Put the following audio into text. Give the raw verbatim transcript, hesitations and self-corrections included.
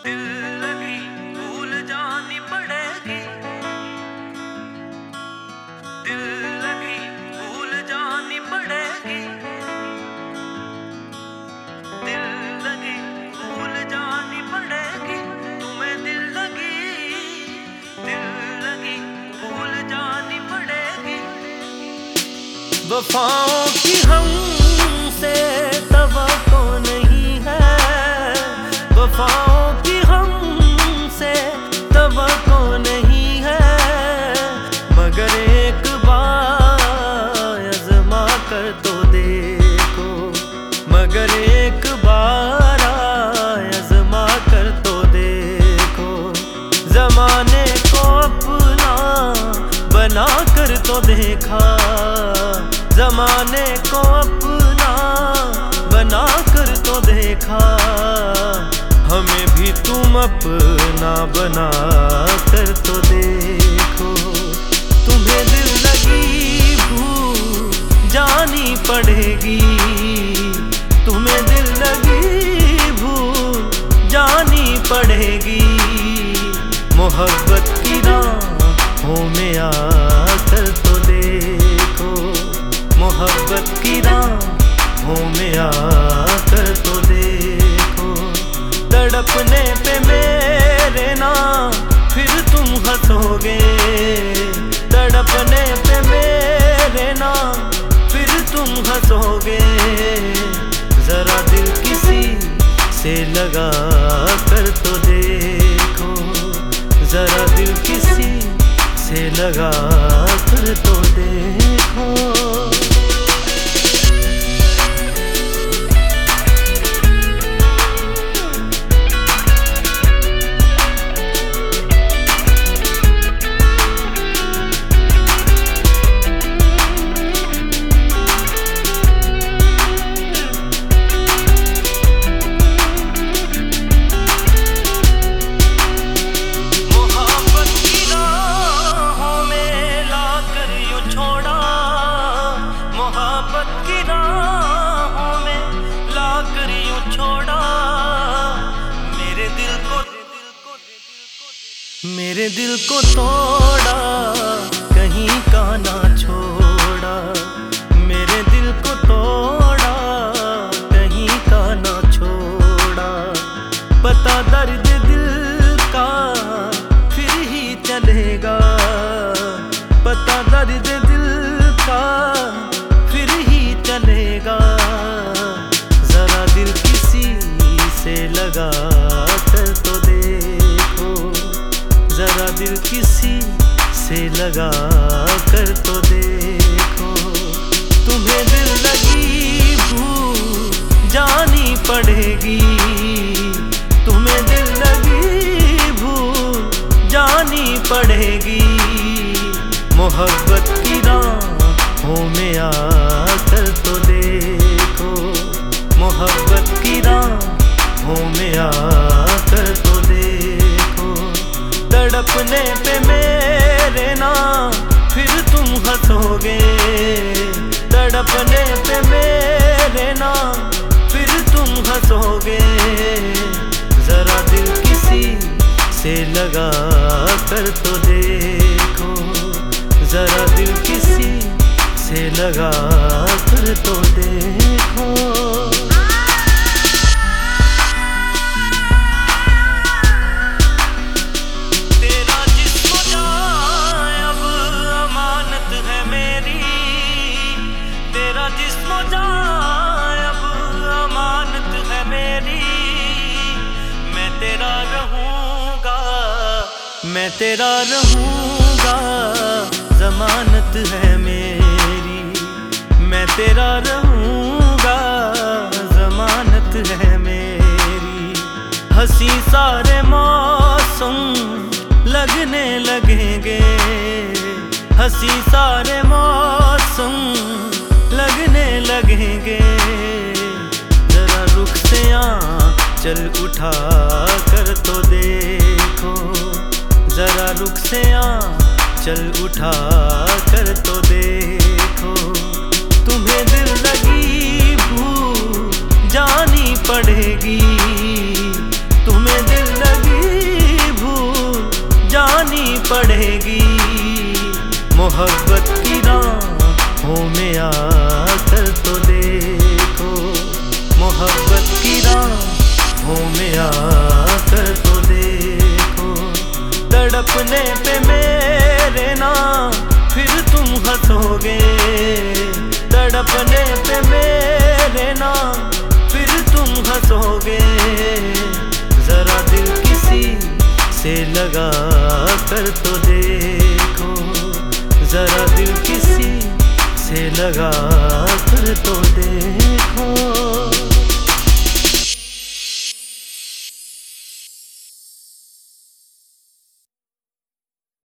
दिल लगी भूल जानी पड़ेगी, दिल लगी भूल जानी पड़ेगी, दिल लगी भूल जानी पड़ेगी, तुम्हें दिल लगी दिल लगी भूल जानी पड़ेगी। वफाओं की हमसे तवक्को नहीं है, वफाओं की हमसे तवक्को नहीं है, मगर एक बार आज़मा कर तो देखो, मगर एक बार आज़मा कर तो देखो, ज़माने को अपना बना कर तो देखा, ज़माने को अपना बना कर तो देखा, हमें भी तुम अपना बना कर तो देखो। तुम्हें दिल लगी भूल जानी पड़ेगी, तुम्हें दिल लगी भूल जानी पड़ेगी, मोहब्बत की राहों में आकर तो देखो, मोहब्बत की राहों में आकर तो देखो। तड़पने पे मेरे ना फिर तुम हंसोगे, तड़पने पे मेरे ना फिर तुम हंसोगे, जरा दिल किसी से लगा कर तो देखो, जरा दिल किसी से लगा कर तो देखो। मेरे दिल को तोड़ा कहीं का ना छोड़ा, मेरे दिल को तोड़ा कहीं का ना छोड़ा, पता दर्द दिल का फिर ही चलेगा, पता दर्द दिल का फिर ही चलेगा, जरा दिल किसी से लगा कर तो देखो, जरा दिल किसी से लगा कर तो देखो। तुम्हें दिल लगी भूल जानी पड़ेगी, तुम्हें दिल लगी भूल जानी पड़ेगी, मोहब्बत की राहों में आकर तो देखो, मोहब्बत की राहों में आकर तो देखो। तड़पने पे मेरे ना फिर तुम हंसोगे, तड़पने पे मेरे ना फिर तुम हंसोगे, जरा दिल किसी से लगा कर तो देखो, जरा दिल किसी से लगा कर तो देखो। जिस्मो जान अब अमानत है मेरी, मैं तेरा रहूँगा, मैं तेरा रहूँगा, ज़मानत है मेरी, मैं तेरा रहूँगा, ज़मानत है मेरी। हंसी सारे मौसम लगने लगेंगे, हंसी सारे मौसम लगने लगेंगे, जरा रुख से आँचल उठा कर तो देखो, जरा रुख से आँचल उठा कर तो देखो। तुम्हें दिल लगी भूल जानी पड़ेगी, तुम्हें दिल लगी पड़ेगी। मोहब्बत की राहों में आकर तो देखो, मोहब्बत की राहों में आकर तो देखो। तड़पने पे मेरे ना फिर तुम हंसोगे, तड़पने पे मेरे ना फिर तुम हंसोगे। जरा दिल किसी से लगा कर तो देखो, जरा दिल किसी से लगा कर तो देखो।